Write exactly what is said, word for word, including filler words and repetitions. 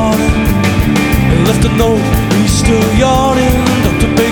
morning. He left a note, he's still young.